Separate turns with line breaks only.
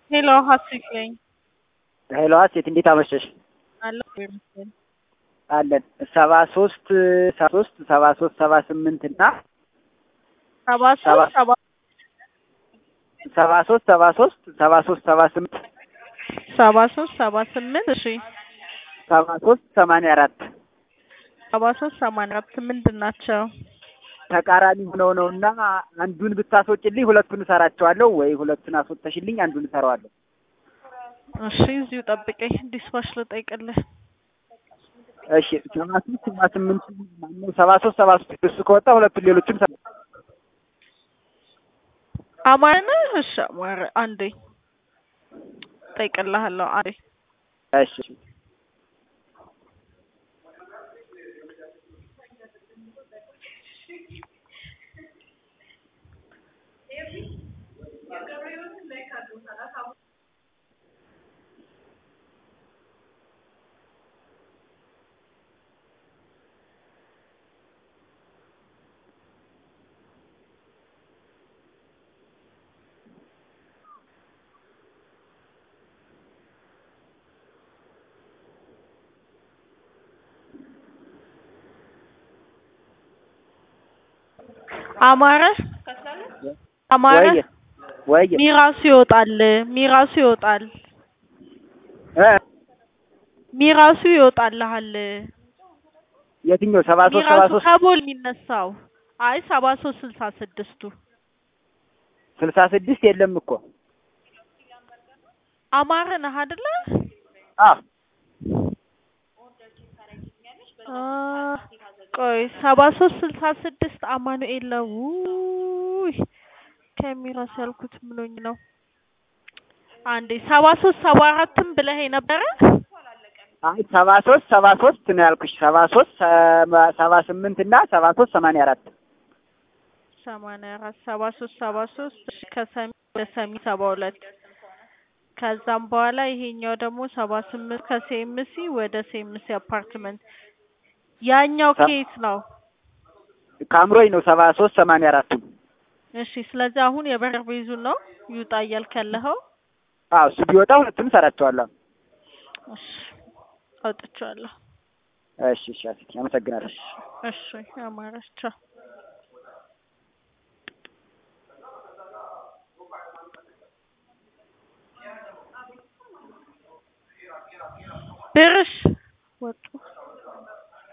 ሄሎ ሀሴት ነኝ።
ሄሎ ሀሴት እንዴት አመሸሽ?
አለሁ ይመስገን።
አለን 73 እና
73
73
78 እሺ
83 84
83 84 ምንድን ናቸው?
ተቃራኒ ሆነው ነውና አንዱን ብታስወጪልኝ ሁለቱን እሰራቸዋለሁ ወይ ሁለቱን አስወጥተሽልኝ አንዱን እሰራዋለሁ።
እሺ እዚሁ ጠብቀኝ ዲስፓች ልጠይቅልህ።
እሺ 78 ማነው 73 እሱ ከወጣ ሁለቱን ሌሎችን
አማረ እሺ አማረ አንዴ ጠይቅልሃለሁ አንዴ።
እሺ
አማረ
ወይ
ሚራሱ ይወጣል ሚራሱ ይወጣልሃል።
የትኛው 73
ከቦል የሚነሳው አይ 73
66 የለም እኮ
አማረ ነህ አይደለ?
አዎ
ቆይ 73 አማኑኤል ነው። ከሚራስ ያልኩት ምንኝ ነው? አንዴ 73 ብለህ ነበረ?
አይ 73 ነው ያልኩሽ። 73 78 እና 73 84
73 ከሰሚ ወደ ሰሚ 72 ከዛም በኋላ ይሄኛው ደግሞ 78 ከሴምሲ ወደ ሴምሲ አፓርትመንት። ያኛው ኬስ ነው
ካምሮይ ነው 73 84።
እሺ ስለዚህ አሁን የበር ቤዙ ነው ይውጣ እያልክ ያለኸው?
አዎ እሱ ቢወጣ ሁለቱን እሰራቸዋለሁ።
እሺ አውጥቻለሁ።
እሺ አመሰግናለሁ።
እሺ አማራቸው ብርሽ